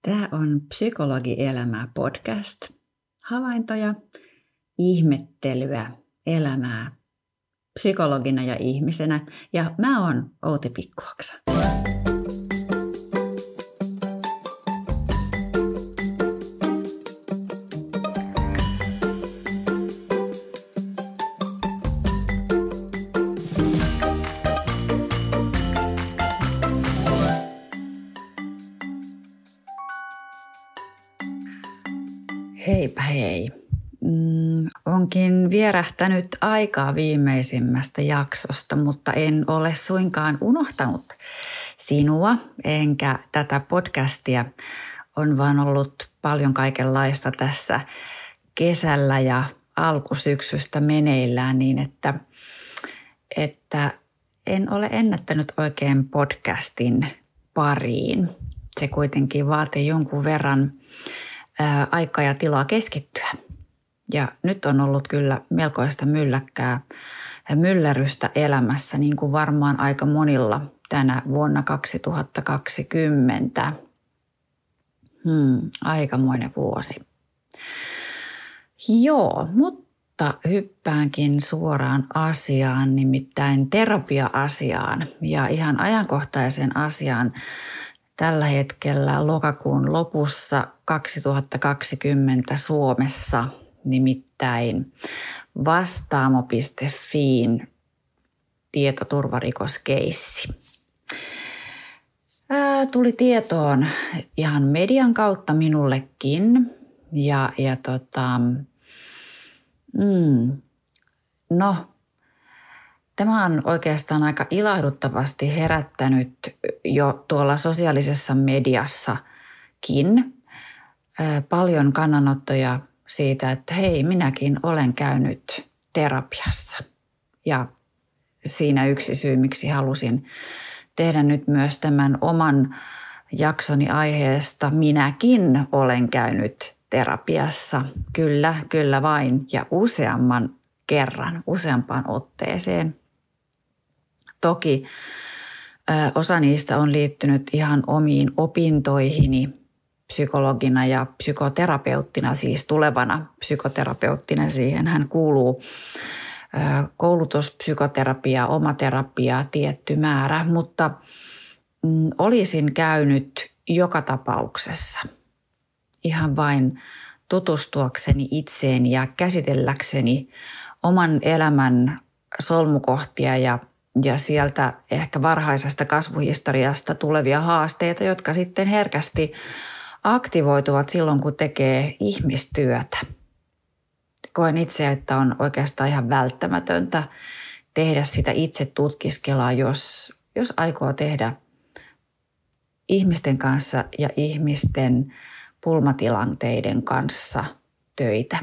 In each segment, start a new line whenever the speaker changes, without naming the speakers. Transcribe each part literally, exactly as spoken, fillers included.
Tämä on Psykologielämää podcast. Havaintoja, ihmettelyä, elämää psykologina ja ihmisenä. Ja mä oon Outi Pikkuoksa. Heipä hei. Mm, onkin vierähtänyt aikaa viimeisimmästä jaksosta, mutta en ole suinkaan unohtanut sinua, enkä tätä podcastia. On vaan ollut paljon kaikenlaista tässä kesällä ja alkusyksystä meneillään niin, että, että en ole ennättänyt oikein podcastin pariin. Se kuitenkin vaatii jonkun verran ää, aikaa ja tilaa keskittyä. Ja nyt on ollut kyllä melkoista mylläkkää myllerrystä elämässä, niin kuin varmaan aika monilla tänä vuonna kaksituhattakaksikymmentä. Hmm, aikamoinen vuosi. Joo, mutta hyppäänkin suoraan asiaan, nimittäin terapia-asiaan ja ihan ajankohtaisen asiaan tällä hetkellä lokakuun lopussa kaksituhattakaksikymmentä Suomessa, nimittäin vastaamo piste fiin tietoturvarikoskeissi. Ää, tuli tietoon ihan median kautta minullekin ja, ja tota, mm, no tämä on oikeastaan aika ilahduttavasti herättänyt jo tuolla sosiaalisessa mediassakin ää, paljon kannanottoja siitä, että hei, minäkin olen käynyt terapiassa. Ja siinä yksi syy, miksi halusin tehdä nyt myös tämän oman jaksoni aiheesta. Minäkin olen käynyt terapiassa. Kyllä, kyllä vain ja useamman kerran, useampaan otteeseen. Toki ö, osa niistä on liittynyt ihan omiin opintoihini psykologina ja psykoterapeuttina, siis tulevana psykoterapeuttina. Siihen hän kuuluu koulutuspsykoterapia, omaterapia, tietty määrä, mutta mm, olisin käynyt joka tapauksessa ihan vain tutustuakseni itseeni ja käsitelläkseni oman elämän solmukohtia ja, ja sieltä ehkä varhaisesta kasvuhistoriasta tulevia haasteita, jotka sitten herkästi aktivoituvat silloin, kun tekee ihmistyötä. Koen itse, että on oikeastaan ihan välttämätöntä tehdä sitä itse tutkiskelua, jos, jos aikoo tehdä ihmisten kanssa ja ihmisten pulmatilanteiden kanssa töitä.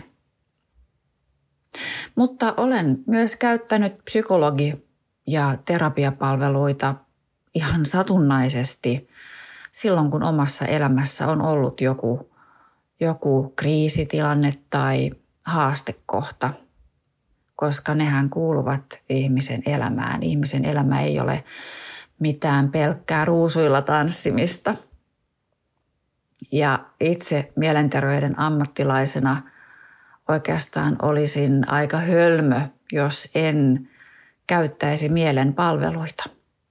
Mutta olen myös käyttänyt psykologi- ja terapiapalveluita ihan satunnaisesti silloin, kun omassa elämässä on ollut joku, joku kriisitilanne tai haastekohta, koska nehän kuuluvat ihmisen elämään. Ihmisen elämä ei ole mitään pelkkää ruusuilla tanssimista. Ja itse mielenterveyden ammattilaisena oikeastaan olisin aika hölmö, jos en käyttäisi mielen palveluita.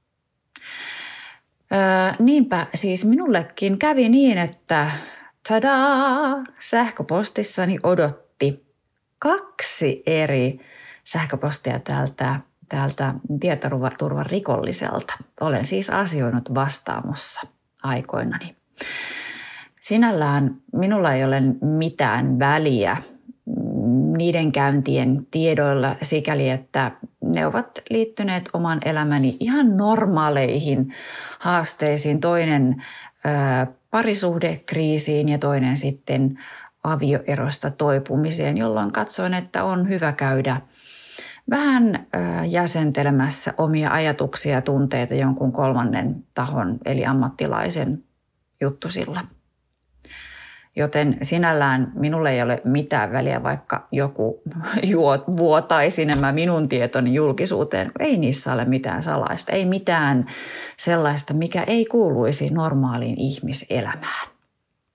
Öö, niinpä siis minullekin kävi niin, että tadaa, sähköpostissani odotti kaksi eri sähköpostia täältä, täältä tietoturvan rikolliselta. Olen siis asioinut Vastaamossa aikoinani. Sinällään minulla ei ole mitään väliä niiden käyntien tiedoilla sikäli, että ne ovat liittyneet oman elämäni ihan normaaleihin haasteisiin. Toinen ää, parisuhdekriisiin ja toinen sitten avioerosta toipumiseen, jolloin katsoin, että on hyvä käydä vähän ää, jäsentelemässä omia ajatuksia ja tunteita jonkun kolmannen tahon eli ammattilaisen juttusilla. Joten sinällään minulle ei ole mitään väliä, vaikka joku vuotaisi nämä minun tietoni julkisuuteen. Ei niissä ole mitään salaista, ei mitään sellaista, mikä ei kuuluisi normaaliin ihmiselämään.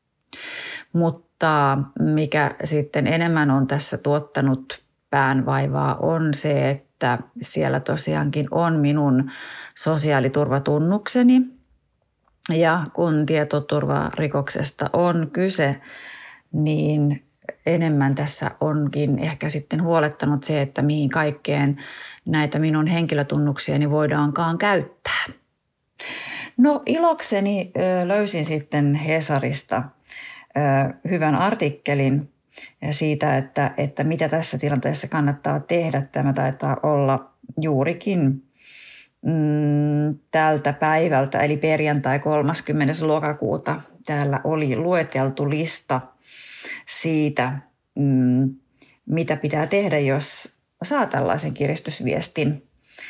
Mutta mikä sitten enemmän on tässä tuottanut päänvaivaa on se, että siellä tosiaankin on minun sosiaaliturvatunnukseni. Ja kun tietoturvarikoksesta on kyse, niin enemmän tässä onkin ehkä sitten huolettanut se, että mihin kaikkeen näitä minun henkilötunnuksiani voidaankaan käyttää. No ilokseni löysin sitten Hesarista hyvän artikkelin siitä, että, että mitä tässä tilanteessa kannattaa tehdä. Tämä taitaa olla juurikin mm, tältä päivältä, eli perjantai kolmaskymmenes lokakuuta. Täällä oli lueteltu lista siitä, mm, mitä pitää tehdä, jos saa tällaisen kiristysviestin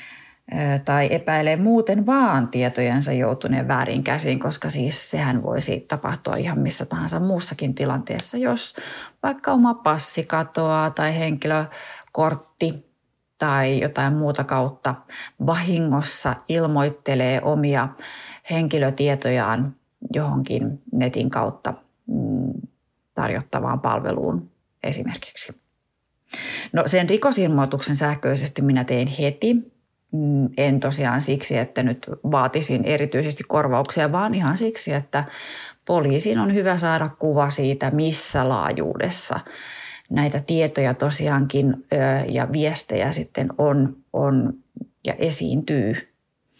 tai epäilee muuten vaan tietojensa joutuneen väärin käsiin, koska siis sehän voisi tapahtua ihan missä tahansa muussakin tilanteessa, jos vaikka oma passi katoaa tai henkilökortti tai jotain muuta kautta vahingossa ilmoittelee omia henkilötietojaan johonkin netin kautta tarjottavaan palveluun esimerkiksi. No sen rikosilmoituksen sähköisesti minä tein heti. En tosiaan siksi, että nyt vaatisin erityisesti korvauksia, vaan ihan siksi, että poliisin on hyvä saada kuva siitä, missä laajuudessa näitä tietoja tosiaankin ja viestejä sitten on, on ja esiintyy.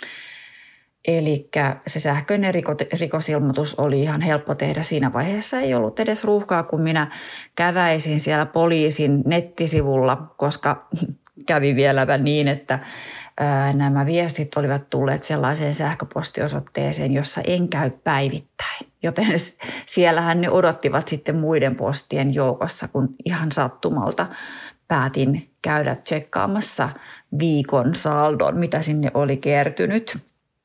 Eli se sähköinen rikosilmoitus oli ihan helppo tehdä. Siinä vaiheessa ei ollut edes ruuhkaa, kun minä käväisin siellä poliisin nettisivulla, koska kävi vieläpä niin, että nämä viestit olivat tulleet sellaiseen sähköpostiosoitteeseen, jossa en käy päivittäin. Joten siellähän ne odottivat sitten muiden postien joukossa, kun ihan sattumalta päätin käydä tsekkaamassa viikon saldon, mitä sinne oli kertynyt.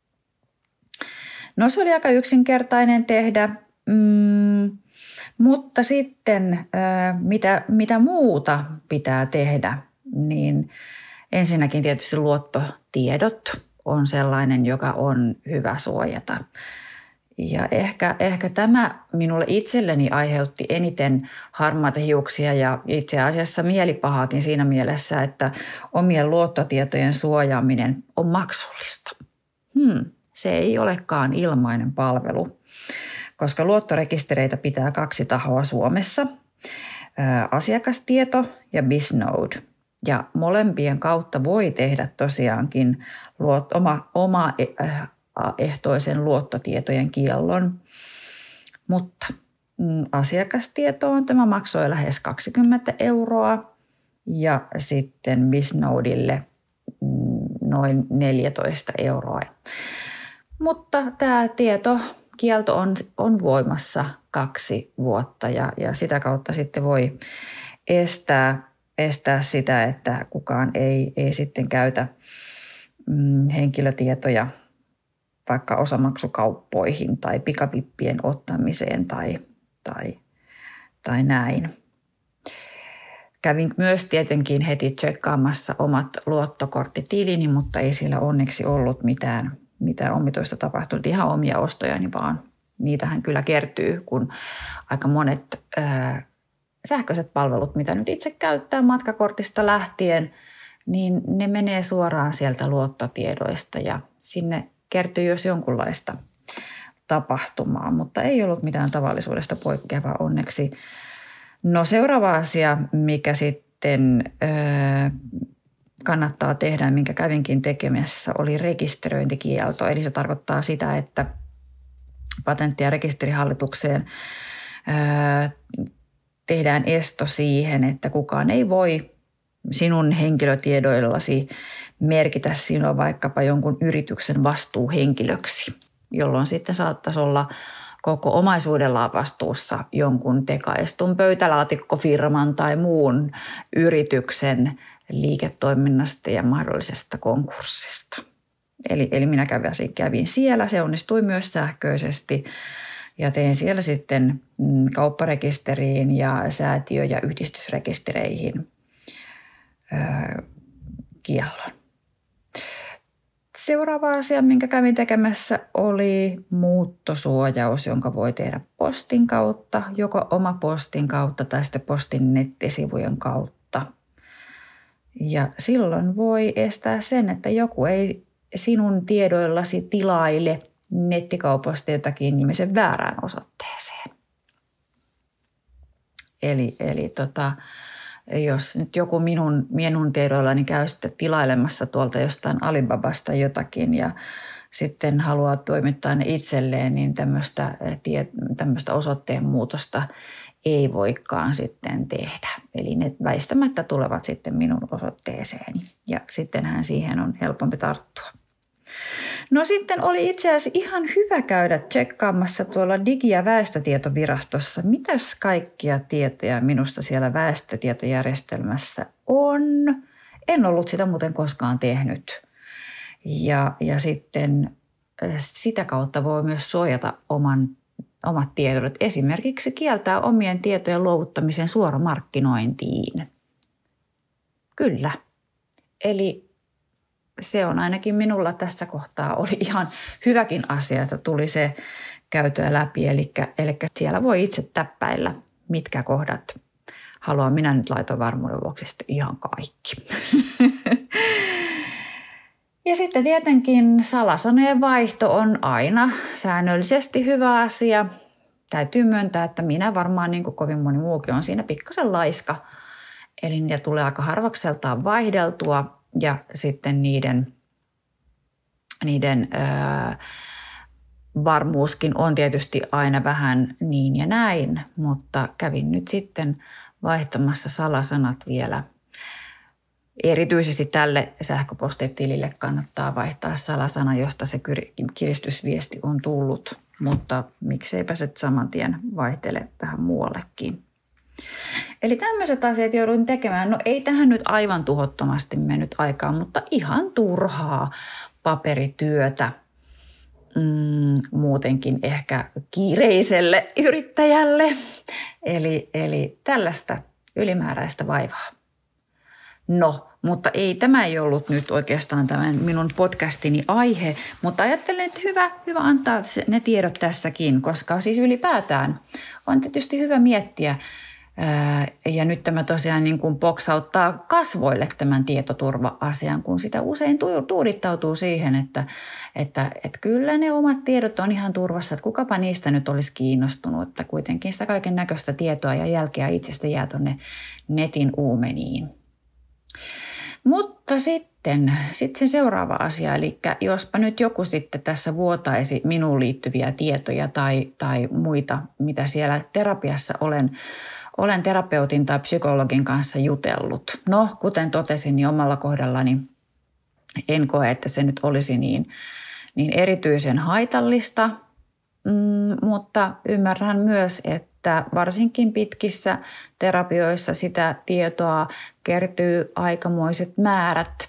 No se oli aika yksinkertainen tehdä, mm, mutta sitten mitä, mitä muuta pitää tehdä, niin ensinnäkin tietysti luottotiedot on sellainen, joka on hyvä suojata. Ja ehkä, ehkä tämä minulle itselleni aiheutti eniten harmaita hiuksia ja itse asiassa mielipahaakin siinä mielessä, että omien luottotietojen suojaaminen on maksullista. Hmm, se ei olekaan ilmainen palvelu, koska luottorekistereitä pitää kaksi tahoa Suomessa, asiakastieto ja Bisnode. Ja molempien kautta voi tehdä tosiaankin luot, oma, oma ehtoisen luottotietojen kiellon, mutta mm, asiakastietoon tämä maksoi lähes kaksikymmentä euroa ja sitten Bisnodelle mm, noin neljätoista euroa. Mutta tämä tietokielto on, on voimassa kaksi vuotta ja, ja sitä kautta sitten voi estää estää sitä, että kukaan ei, ei sitten käytä mm, henkilötietoja vaikka osamaksukauppoihin tai pikavippien ottamiseen tai, tai, tai näin. Kävin myös tietenkin heti tsekkaamassa omat luottokorttitilini, mutta ei siellä onneksi ollut mitään, mitään omituista tapahtunut. Ihan omia ostojani, vaan niitähän kyllä kertyy, kun aika monet ää, sähköiset palvelut, mitä nyt itse käyttää matkakortista lähtien, niin ne menee suoraan sieltä luottotiedoista ja sinne kertyy jos jonkunlaista tapahtumaa, mutta ei ollut mitään tavallisuudesta poikkeavaa onneksi. No seuraava asia, mikä sitten öö, kannattaa tehdä, minkä kävinkin tekemässä, oli rekisteröintikielto. Eli se tarkoittaa sitä, että Patentti- ja rekisterihallitukseen öö, tehdään esto siihen, että kukaan ei voi sinun henkilötiedoillasi merkitä sinua vaikkapa jonkun yrityksen vastuuhenkilöksi, jolloin sitten saattaisi olla koko omaisuudellaan vastuussa jonkun tekaistun pöytälaatikkofirman tai muun yrityksen liiketoiminnasta ja mahdollisesta konkurssista. Eli, eli minä kävin, kävin siellä, se onnistui myös sähköisesti. Ja tein siellä sitten kaupparekisteriin ja säätiö- ja yhdistysrekistereihin kiellon. Seuraava asia, minkä kävin tekemässä, oli muuttosuojaus, jonka voi tehdä postin kautta, joko oma postin kautta tai sitten postin nettisivujen kautta. Ja silloin voi estää sen, että joku ei sinun tiedoillasi tilaile nettikaupasta jotakin nimisen väärään osoitteeseen. Eli, eli tota, jos nyt joku minun, minun tiedoillani käy sitten tilailemassa tuolta jostain Alibabasta jotakin ja sitten haluaa toimittaa ne itselleen, niin tämmöistä, tämmöistä osoitteen muutosta ei voikaan sitten tehdä. Eli ne väistämättä tulevat sitten minun osoitteeseeni ja sittenhän siihen on helpompi tarttua. No sitten oli itse asiassa ihan hyvä käydä tsekkaamassa tuolla Digi- ja väestötietovirastossa, mitäs kaikkia tietoja minusta siellä väestötietojärjestelmässä on. En ollut sitä muuten koskaan tehnyt. Ja, ja sitten sitä kautta voi myös suojata oman, omat tiedot. Esimerkiksi kieltää omien tietojen luovuttamisen suoramarkkinointiin. Kyllä. Eli se on ainakin minulla tässä kohtaa oli ihan hyväkin asia, että tuli se käytyä läpi. Eli, eli siellä voi itse täppäillä, mitkä kohdat haluaa. Minä nyt laitoin varmuuden vuoksi sitten ihan kaikki. Ja sitten tietenkin salasanojen vaihto on aina säännöllisesti hyvä asia. Täytyy myöntää, että minä varmaan niin kuin kovin moni muukin on siinä pikkasen laiska. Eli niitä tulee aika harvakseltaan vaihdeltua. Ja sitten niiden, niiden ää, varmuuskin on tietysti aina vähän niin ja näin, mutta kävin nyt sitten vaihtamassa salasanat vielä. Erityisesti tälle sähköpostitilille kannattaa vaihtaa salasana, josta se kiristysviesti on tullut, mutta mikseipä se saman tien vaihtele vähän muuallekin. Eli tämmöiset asiat joudun tekemään. No ei tähän nyt aivan tuhottomasti mennyt aikaa, mutta ihan turhaa paperityötä mm, muutenkin ehkä kiireiselle yrittäjälle. Eli, eli tällaista ylimääräistä vaivaa. No, mutta ei, tämä ei ollut nyt oikeastaan tämän minun podcastini aihe, mutta ajattelin, että hyvä, hyvä antaa ne tiedot tässäkin, koska siis ylipäätään on tietysti hyvä miettiä. Ja nyt tämä tosiaan niin kuin boksauttaa kasvoille tämän tietoturva-asian, kun sitä usein tuudittautuu siihen, että, että, että kyllä ne omat tiedot on ihan turvassa, että kukapa niistä nyt olisi kiinnostunut, että kuitenkin sitä kaiken näköistä tietoa ja jälkeä itsestä jää tuonne netin uumeniin. Mutta sitten, sitten se seuraava asia, eli jospa nyt joku sitten tässä vuotaisi minuun liittyviä tietoja tai, tai muita, mitä siellä terapiassa olen Olen terapeutin tai psykologin kanssa jutellut. No, kuten totesin, niin omalla kohdallani en koe, että se nyt olisi niin, niin erityisen haitallista, mm, mutta ymmärrän myös, että varsinkin pitkissä terapioissa sitä tietoa kertyy aikamoiset määrät,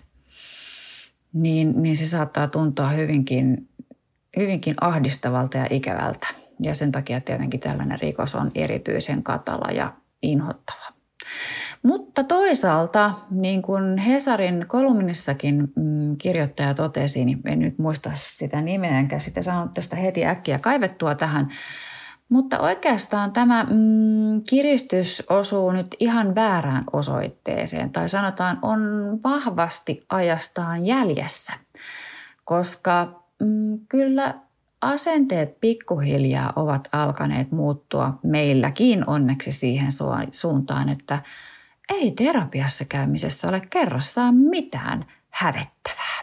niin, niin se saattaa tuntua hyvinkin, hyvinkin ahdistavalta ja ikävältä. Ja sen takia tietenkin tällainen rikos on erityisen katala ja inhottava. Mutta toisaalta, niin kuin Hesarin kolumnissakin mm, kirjoittaja totesi, niin en nyt muista sitä nimeä, enkä sitä saanut tästä heti äkkiä kaivettua tähän. Mutta oikeastaan tämä mm, kiristys osuu nyt ihan väärään osoitteeseen, tai sanotaan on vahvasti ajastaan jäljessä, koska mm, kyllä asenteet pikkuhiljaa ovat alkaneet muuttua meilläkin onneksi siihen suuntaan, että ei terapiassa käymisessä ole kerrassaan mitään hävettävää.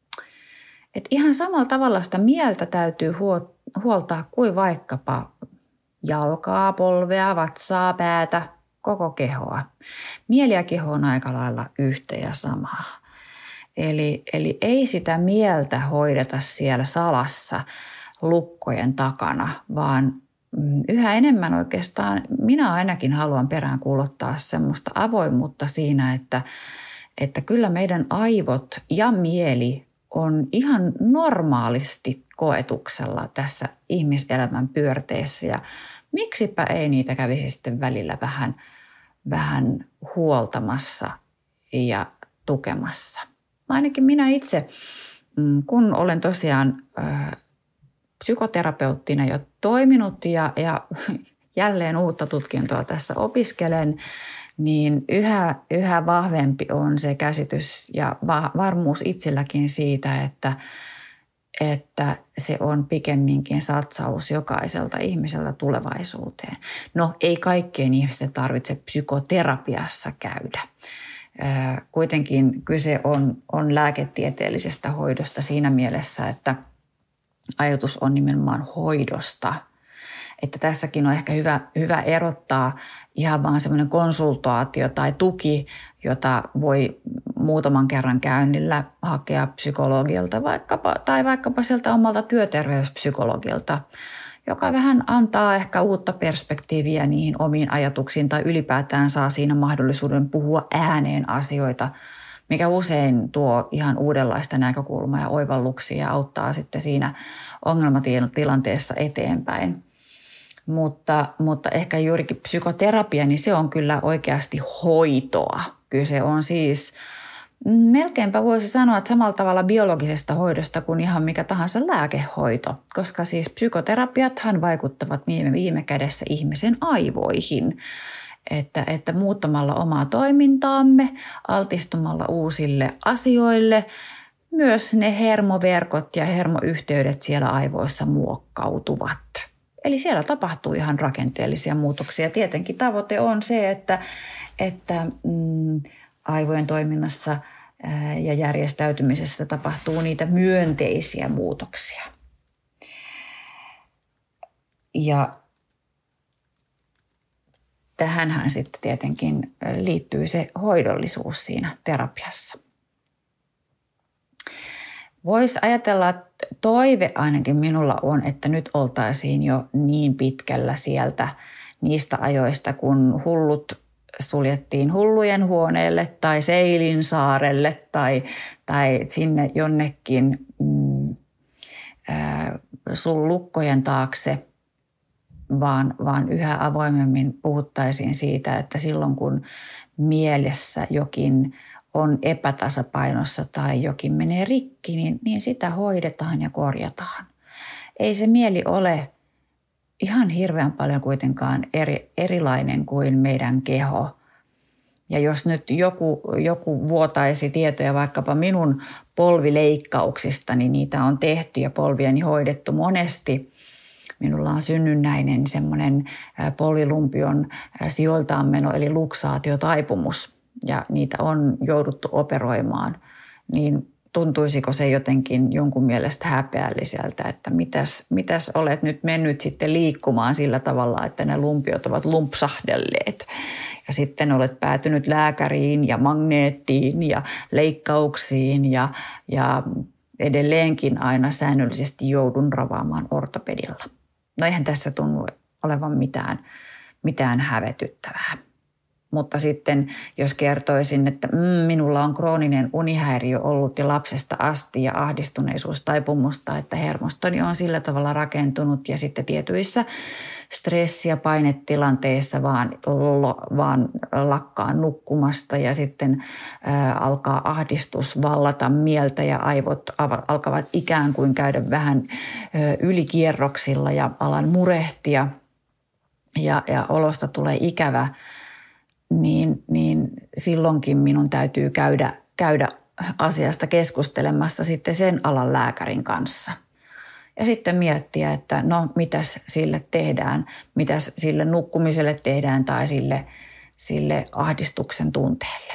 Et ihan samalla tavalla sitä mieltä täytyy huoltaa kuin vaikkapa jalkaa, polvea, vatsaa, päätä, koko kehoa. Mieli ja keho on aika lailla yhtä ja samaa. Eli, eli ei sitä mieltä hoideta siellä salassa lukkojen takana, vaan yhä enemmän oikeastaan minä ainakin haluan peräänkuuluttaa semmoista avoimuutta siinä, että, että kyllä meidän aivot ja mieli on ihan normaalisti koetuksella tässä ihmiselämän pyörteessä ja miksipä ei niitä kävisi sitten välillä vähän, vähän huoltamassa ja tukemassa. Ainakin minä itse kun olen tosiaan äh, psykoterapeuttina jo toiminut ja, ja jälleen uutta tutkintoa tässä opiskelen, niin yhä, yhä vahvempi on se käsitys ja va- varmuus itselläkin siitä, että, että se on pikemminkin satsaus jokaiselta ihmiseltä tulevaisuuteen. No ei kaikkien ihmisten tarvitse psykoterapiassa käydä. Kuitenkin kyse on, on lääketieteellisestä hoidosta siinä mielessä, että ajatus on nimenomaan hoidosta. Että tässäkin on ehkä hyvä, hyvä erottaa ihan vaan semmoinen konsultaatio tai tuki, jota voi muutaman kerran käynnillä hakea psykologilta vaikkapa, tai vaikkapa sieltä omalta työterveyspsykologilta, joka vähän antaa ehkä uutta perspektiiviä niihin omiin ajatuksiin tai ylipäätään saa siinä mahdollisuuden puhua ääneen asioita, mikä usein tuo ihan uudenlaista näkökulmaa ja oivalluksia ja auttaa sitten siinä ongelmatilanteessa eteenpäin. Mutta, mutta ehkä juurikin psykoterapia, niin se on kyllä oikeasti hoitoa. Kyse on siis melkeinpä voisi sanoa, että samalla tavalla biologisesta hoidosta kuin ihan mikä tahansa lääkehoito, koska siis psykoterapiathan vaikuttavat viime, viime kädessä ihmisen aivoihin. Että, että muuttamalla omaa toimintaamme, altistumalla uusille asioille, myös ne hermoverkot ja hermoyhteydet siellä aivoissa muokkautuvat. Eli siellä tapahtuu ihan rakenteellisia muutoksia. Tietenkin tavoite on se, että, että mm, aivojen toiminnassa ää, ja järjestäytymisessä tapahtuu niitä myönteisiä muutoksia. Ja tähänhän sitten tietenkin liittyy se hoidollisuus siinä terapiassa. Voisi ajatella, että toive ainakin minulla on, että nyt oltaisiin jo niin pitkällä sieltä niistä ajoista, kun hullut suljettiin hullujen huoneelle tai Seilinsaarelle tai, tai sinne jonnekin mm, ää, sun lukkojen taakse, vaan, vaan yhä avoimemmin puhuttaisiin siitä, että silloin kun mielessä jokin on epätasapainossa tai jokin menee rikki, niin, niin sitä hoidetaan ja korjataan. Ei se mieli ole ihan hirveän paljon kuitenkaan eri, erilainen kuin meidän keho. Ja jos nyt joku, joku vuotaisi tietoja vaikkapa minun polvileikkauksista, niin niitä on tehty ja polvieni hoidettu monesti. Minulla on synnynnäinen semmoinen polvilumpion sijoiltaanmeno eli luksaatiotaipumus. Ja niitä on jouduttu operoimaan, niin tuntuisiko se jotenkin jonkun mielestä häpeälliseltä, että mitäs, mitäs olet nyt mennyt sitten liikkumaan sillä tavalla, että ne lumpiot ovat lumpsahdelleet. Ja sitten olet päätynyt lääkäriin ja magneettiin ja leikkauksiin ja, ja edelleenkin aina säännöllisesti joudun ravaamaan ortopedilla. No eihän tässä tunnu olevan mitään, mitään hävetyttävää. Mutta sitten jos kertoisin, että mm, minulla on krooninen unihäiriö ollut jo lapsesta asti ja ahdistuneisuus taipumusta, että hermostoni on sillä tavalla rakentunut ja sitten tietyissä stressi- ja painetilanteissa vaan, vaan lakkaa nukkumasta ja sitten ä, alkaa ahdistus vallata mieltä ja aivot alkavat ikään kuin käydä vähän ä, ylikierroksilla ja alan murehtia ja, ja olosta tulee ikävä. Niin, niin silloinkin minun täytyy käydä, käydä asiasta keskustelemassa sitten sen alan lääkärin kanssa. Ja sitten miettiä, että no mitäs sille tehdään, mitäs sille nukkumiselle tehdään tai sille, sille ahdistuksen tunteelle.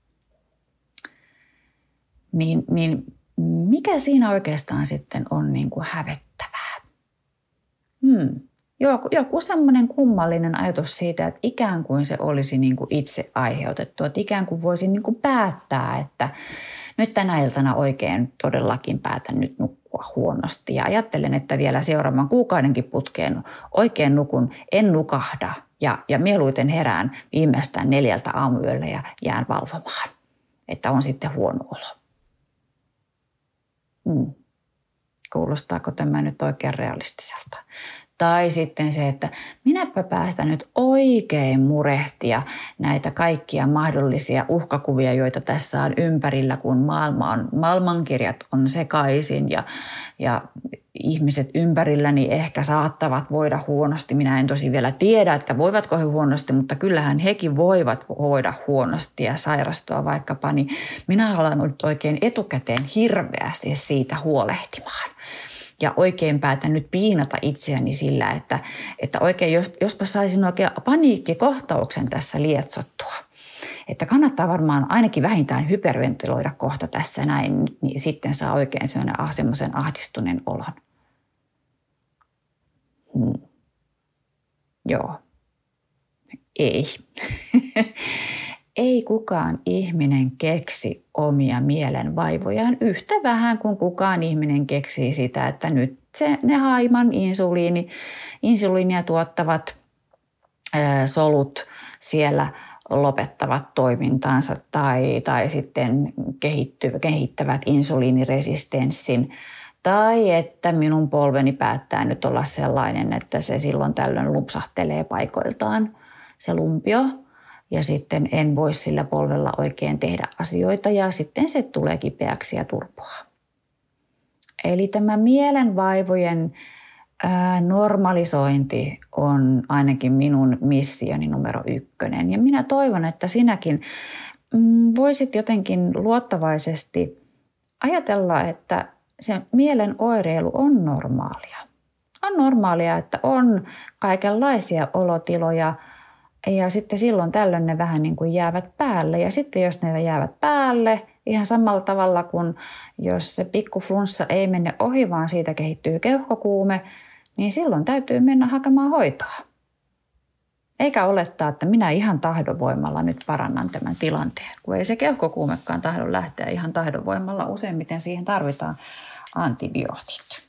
Niin, niin mikä siinä oikeastaan sitten on niin kuin hävettävää? Hmm. Joku, joku semmoinen kummallinen ajatus siitä, että ikään kuin se olisi niin kuin itse aiheutettu. Että ikään kuin voisin niin kuin päättää, että nyt tänä iltana oikein todellakin päätän nyt nukkua huonosti. Ja ajattelen, että vielä seuraavan kuukaudenkin putkeen oikein nukun, en nukahda. Ja, ja mieluiten herään viimeistään neljältä aamuyöllä ja jään valvomaan, että on sitten huono olo. Hmm. Kuulostaako tämä nyt oikein realistiselta? Tai sitten se, että minäpä päästän nyt oikein murehtia näitä kaikkia mahdollisia uhkakuvia, joita tässä on ympärillä, kun maailma on, maailmankirjat on sekaisin ja, ja ihmiset ympärilläni ehkä saattavat voida huonosti. Minä en tosi vielä tiedä, että voivatko he huonosti, mutta kyllähän hekin voivat voida huonosti ja sairastua vaikkapa. Niin minä alan nyt oikein etukäteen hirveästi siitä huolehtimaan. Ja oikein päätän nyt piinata itseäni sillä, että, että oikein jos, jospa saisin oikein paniikkikohtauksen tässä lietsottua. Että kannattaa varmaan ainakin vähintään hyperventiloida kohta tässä näin, niin sitten saa oikein semmoisen ahdistuneen olon. Hmm. Joo. Ei. Ei kukaan ihminen keksi omia mielenvaivojaan yhtä vähän kuin kukaan ihminen keksii sitä, että nyt se, ne haiman insuliini, insuliinia tuottavat ää, solut siellä lopettavat toimintaansa tai, tai sitten kehitty, kehittävät insuliiniresistenssin. Tai että minun polveni päättää nyt olla sellainen, että se silloin tällöin lumpsahtelee paikoiltaan se lumpio. Ja sitten en voi sillä polvella oikein tehdä asioita ja sitten se tulee kipeäksi ja turpoaa. Eli tämä mielenvaivojen ää, normalisointi on ainakin minun missioni numero ykkönen. Ja minä toivon, että sinäkin mm, voisit jotenkin luottavaisesti ajatella, että se mielen oireilu on normaalia. On normaalia, että on kaikenlaisia olotiloja. Ja sitten silloin tällöin ne vähän niin kuin jäävät päälle. Ja sitten jos ne jäävät päälle, ihan samalla tavalla kuin jos se pikku flunssa ei mene ohi, vaan siitä kehittyy keuhkokuume, niin silloin täytyy mennä hakemaan hoitoa. Eikä olettaa, että minä ihan tahdonvoimalla nyt parannan tämän tilanteen, kun ei se keuhkokuumekaan tahdo lähteä ihan tahdonvoimalla. Useimmiten siihen tarvitaan antibiootit.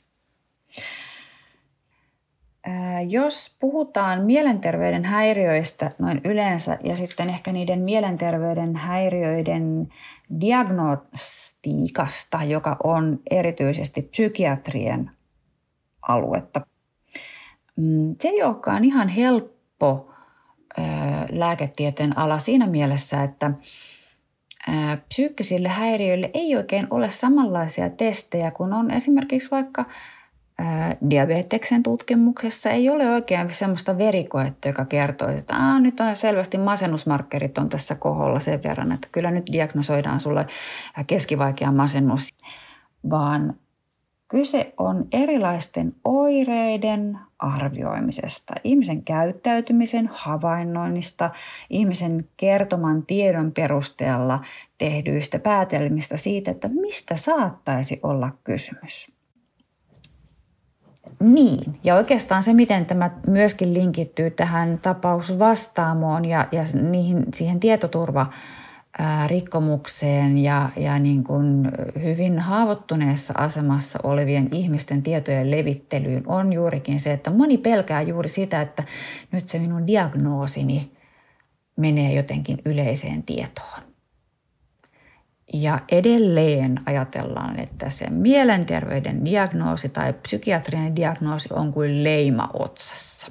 Jos puhutaan mielenterveyden häiriöistä noin yleensä ja sitten ehkä niiden mielenterveyden häiriöiden diagnostiikasta, joka on erityisesti psykiatrien aluetta. Se ei olekaan ihan helppo lääketieteen ala siinä mielessä, että psyykkisille häiriöille ei oikein ole samanlaisia testejä kuin on esimerkiksi vaikka diabeteksen tutkimuksessa. Ei ole oikein semmoista verikoetta, joka kertoo, että Aa, nyt on selvästi masennusmarkkerit on tässä koholla sen verran, että kyllä nyt diagnosoidaan sulle keskivaikea masennus, vaan kyse on erilaisten oireiden arvioimisesta, ihmisen käyttäytymisen havainnoinnista, ihmisen kertoman tiedon perusteella tehdyistä päätelmistä siitä, että mistä saattaisi olla kysymys. Niin, ja oikeastaan se, miten tämä myöskin linkittyy tähän tapausvastaamoon ja, ja niihin, siihen tietoturvarikkomukseen ja, ja niin kuin hyvin haavoittuneessa asemassa olevien ihmisten tietojen levittelyyn, on juurikin se, että moni pelkää juuri sitä, että nyt se minun diagnoosini menee jotenkin yleiseen tietoon. Ja edelleen ajatellaan, että se mielenterveyden diagnoosi tai psykiatrinen diagnoosi on kuin leima otsassa.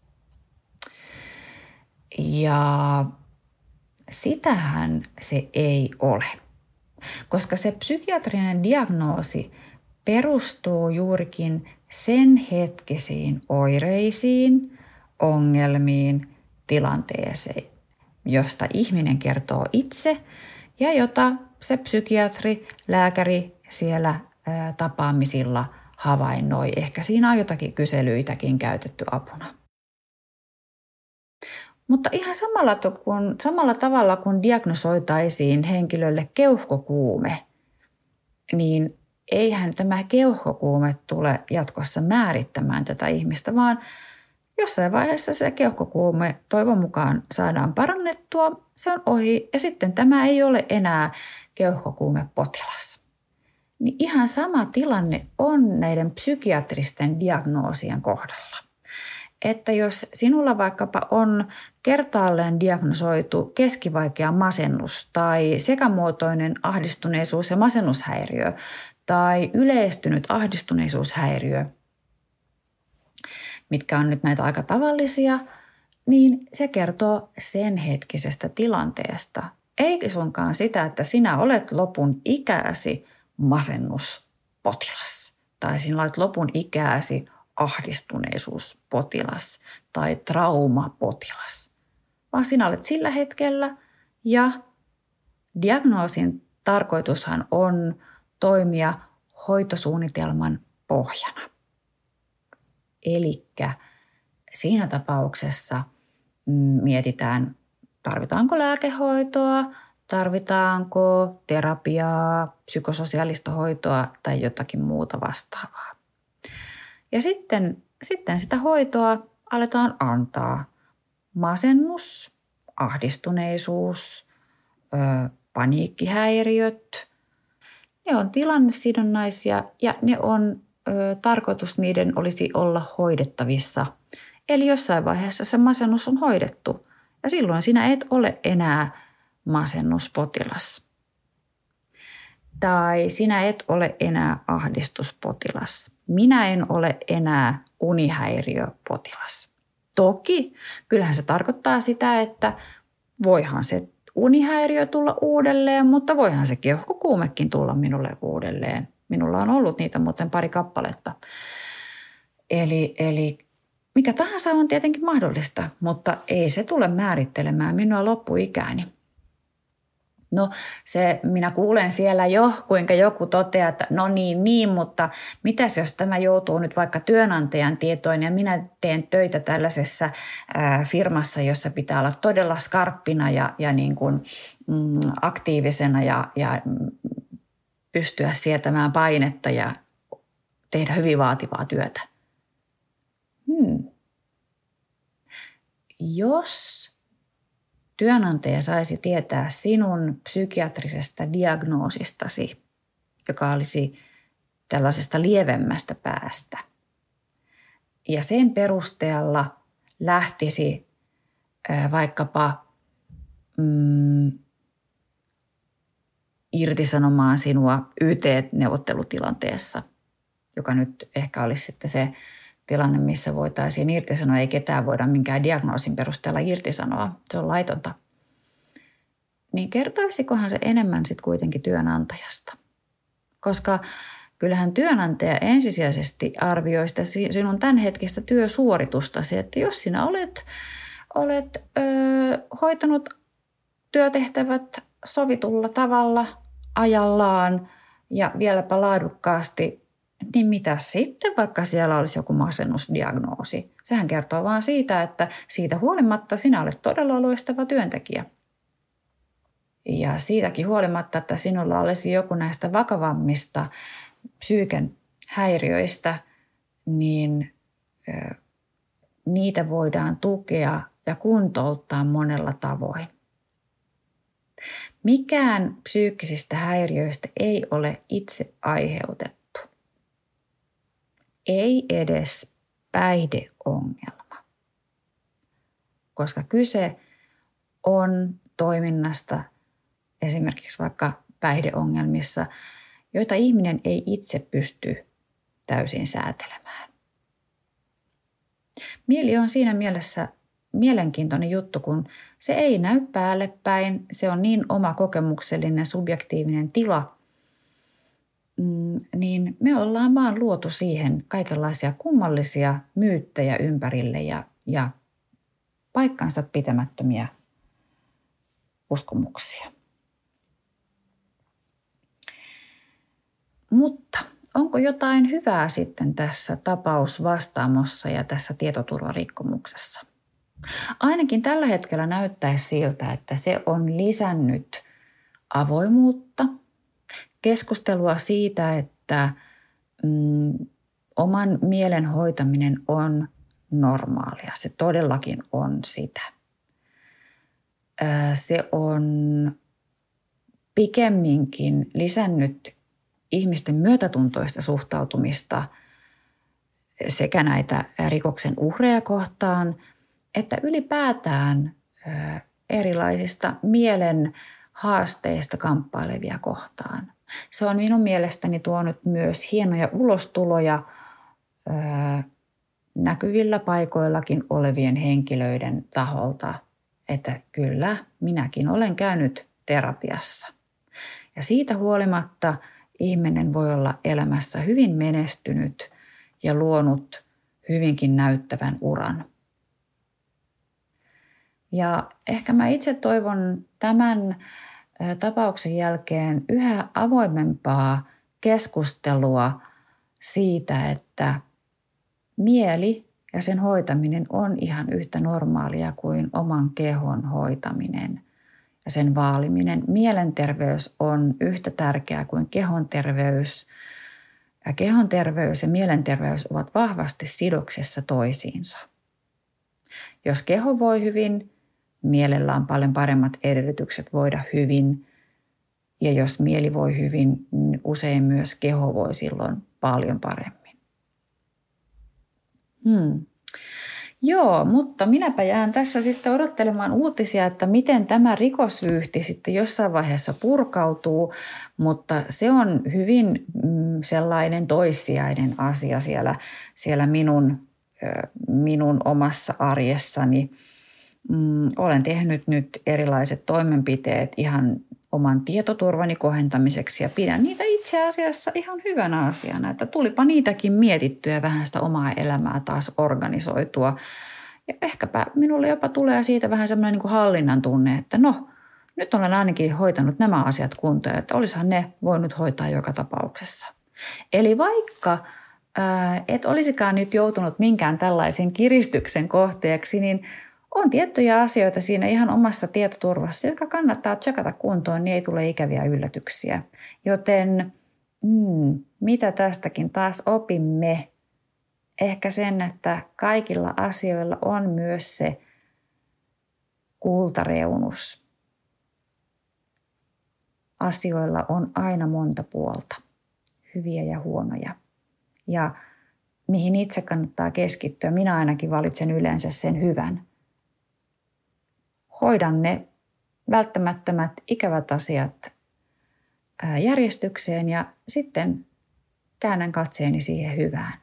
Ja sitähän se ei ole, koska se psykiatrinen diagnoosi perustuu juurikin sen hetkisiin oireisiin, ongelmiin, tilanteeseen, josta ihminen kertoo itse ja jota se psykiatri, lääkäri siellä ää, tapaamisilla havainnoi. Ehkä siinä on jotakin kyselyitäkin käytetty apuna. Mutta ihan samalla, kun, samalla tavalla kun diagnosoitaisiin henkilölle keuhkokuume, niin eihän tämä keuhkokuume tule jatkossa määrittämään tätä ihmistä, vaan jossain vaiheessa se keuhkokuume toivon mukaan saadaan parannettua, se on ohi ja sitten tämä ei ole enää keuhkokuumepotilas. Niin ihan sama tilanne on näiden psykiatristen diagnoosien kohdalla. Että jos sinulla vaikkapa on kertaalleen diagnosoitu keskivaikea masennus tai sekamuotoinen ahdistuneisuus- ja masennushäiriö tai yleistynyt ahdistuneisuushäiriö, mitkä on nyt näitä aika tavallisia, niin se kertoo sen hetkisestä tilanteesta. Eikä sunkaan sitä, että sinä olet lopun ikääsi masennuspotilas tai sinä olet lopun ikääsi ahdistuneisuuspotilas tai traumapotilas, vaan sinä olet sillä hetkellä ja diagnoosin tarkoitushan on toimia hoitosuunnitelman pohjana. Elikkä siinä tapauksessa mietitään, tarvitaanko lääkehoitoa, tarvitaanko terapiaa, psykososiaalista hoitoa tai jotakin muuta vastaavaa. Ja sitten, sitten sitä hoitoa aletaan antaa. Masennus, ahdistuneisuus, ö, paniikkihäiriöt, ne on tilannesidonnaisia ja ne on ö, tarkoitus niiden olisi olla hoidettavissa. Eli jossain vaiheessa se masennus on hoidettu ja silloin sinä et ole enää masennuspotilas. Tai sinä et ole enää ahdistuspotilas. Minä en ole enää unihäiriöpotilas. Toki kyllähän se tarkoittaa sitä, että voihan se unihäiriö tulla uudelleen, mutta voihan se keuhkokuumekin tulla minulle uudelleen. Minulla on ollut niitä muuten pari kappaletta. Eli, eli mikä tahansa on tietenkin mahdollista, mutta ei se tule määrittelemään minua loppuikääni. No se, minä kuulen siellä jo, kuinka joku toteaa, että no niin, niin, mutta mitäs jos tämä joutuu nyt vaikka työnantajan tietoon ja minä teen töitä tällaisessa ää, firmassa, jossa pitää olla todella skarppina ja, ja niin kuin, mm, aktiivisena ja, ja pystyä sietämään painetta ja tehdä hyvin vaativaa työtä. Hmm. Jos työnantaja saisi tietää sinun psykiatrisesta diagnoosistasi, joka olisi tällaisesta lievemmästä päästä, ja sen perusteella lähtisi vaikkapa mm, irtisanomaan sinua Y T-neuvottelutilanteessa, joka nyt ehkä olisi sitten se tilanne, missä voitaisiin irtisanoa. Ei ketään voida minkään diagnoosin perusteella irtisanoa. Se on laitonta. Niin kertoisikohan se enemmän sitten kuitenkin työnantajasta? Koska kyllähän työnantaja ensisijaisesti arvioi sitä sinun tämänhetkistä työsuoritustasi. Että jos sinä olet, olet öö, hoitanut työtehtävät sovitulla tavalla, ajallaan ja vieläpä laadukkaasti, niin mitä sitten, vaikka siellä olisi joku masennusdiagnoosi? Sehän kertoo vaan siitä, että siitä huolimatta sinä olet todella loistava työntekijä. Ja siitäkin huolimatta, että sinulla olisi joku näistä vakavammista psyyken häiriöistä, niin ö, niitä voidaan tukea ja kuntouttaa monella tavoin. Mikään psyykkisistä häiriöistä ei ole itse aiheutettu. Ei edes päihdeongelma, koska kyse on toiminnasta esimerkiksi vaikka päihdeongelmissa, joita ihminen ei itse pysty täysin säätelemään. Mieli on siinä mielessä mielenkiintoinen juttu, kun se ei näy päälle päin. Se on niin oma kokemuksellinen, subjektiivinen tila, niin me ollaan vaan luotu siihen kaikenlaisia kummallisia myyttejä ympärille ja, ja paikkansa pitämättömiä uskomuksia. Mutta onko jotain hyvää sitten tässä tapausvastaamossa ja tässä tietoturvarikkomuksessa? Ainakin tällä hetkellä näyttäisi siltä, että se on lisännyt avoimuutta, keskustelua siitä, että mm, oman mielen hoitaminen on normaalia. Se todellakin on sitä. Se on pikemminkin lisännyt ihmisten myötätuntoista suhtautumista sekä näitä rikoksen uhreja kohtaan, että ylipäätään erilaisista mielen haasteista kamppailevia kohtaan. Se on minun mielestäni tuonut myös hienoja ulostuloja näkyvillä paikoillakin olevien henkilöiden taholta, että kyllä minäkin olen käynyt terapiassa. Ja siitä huolimatta ihminen voi olla elämässä hyvin menestynyt ja luonut hyvinkin näyttävän uran. Ja ehkä mä itse toivon tämän tapauksen jälkeen yhä avoimempaa keskustelua siitä, että mieli ja sen hoitaminen on ihan yhtä normaalia kuin oman kehon hoitaminen ja sen vaaliminen. Mielenterveys on yhtä tärkeää kuin kehon terveys. Ja kehon terveys ja mielenterveys ovat vahvasti sidoksessa toisiinsa. Jos keho voi hyvin, mielellä on paljon paremmat edellytykset voida hyvin. Ja jos mieli voi hyvin, niin usein myös keho voi silloin paljon paremmin. Hmm. Joo, mutta minäpä jään tässä sitten odottelemaan uutisia, että miten tämä rikosvyyhti sitten jossain vaiheessa purkautuu, mutta se on hyvin mm, sellainen toissijainen asia siellä, siellä minun, minun omassa arjessani. Mm, olen tehnyt nyt erilaiset toimenpiteet ihan oman tietoturvani kohentamiseksi ja pidän niitä itse asiassa ihan hyvänä asiana, että tulipa niitäkin mietittyä vähän sitä omaa elämää taas organisoitua. Ja ehkäpä minulle jopa tulee siitä vähän semmoinen niin kuin hallinnan tunne, että no, nyt olen ainakin hoitanut nämä asiat kuntoon, että olisihan ne voinut hoitaa joka tapauksessa. Eli vaikka ää, et olisikaan nyt joutunut minkään tällaisen kiristyksen kohteeksi, niin on tiettyjä asioita siinä ihan omassa tietoturvassa, jotka kannattaa tsekata kuntoon, niin ei tule ikäviä yllätyksiä. Joten mm, mitä tästäkin taas opimme? Ehkä sen, että kaikilla asioilla on myös se kultareunus. Asioilla on aina monta puolta, hyviä ja huonoja. Ja mihin itse kannattaa keskittyä, minä ainakin valitsen yleensä sen hyvän. Hoidan ne välttämättömät ikävät asiat järjestykseen ja sitten käännän katseeni siihen hyvään.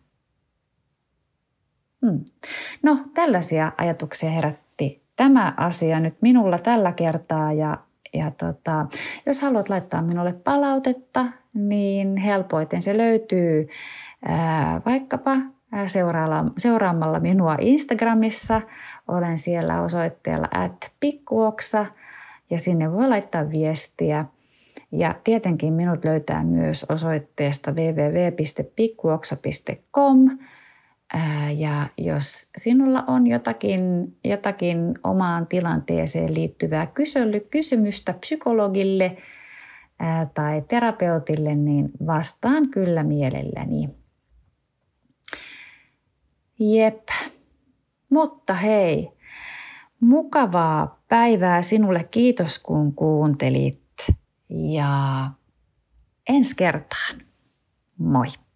Hmm. No, tällaisia ajatuksia herätti tämä asia nyt minulla tällä kertaa ja, ja tota, jos haluat laittaa minulle palautetta, niin helpoiten se löytyy ää, vaikkapa seuraamalla minua Instagramissa. Olen siellä osoitteella at pikkuoksa ja sinne voi laittaa viestiä. Ja tietenkin minut löytää myös osoitteesta double-u double-u double-u piste pikkuoksa piste com. Ja jos sinulla on jotakin, jotakin omaan tilanteeseen liittyvää kysely, kysymystä psykologille ää, tai terapeutille, niin vastaan kyllä mielelläni. Jep, mutta hei, mukavaa päivää sinulle. Kiitos kun kuuntelit ja ensi kertaan. Moi!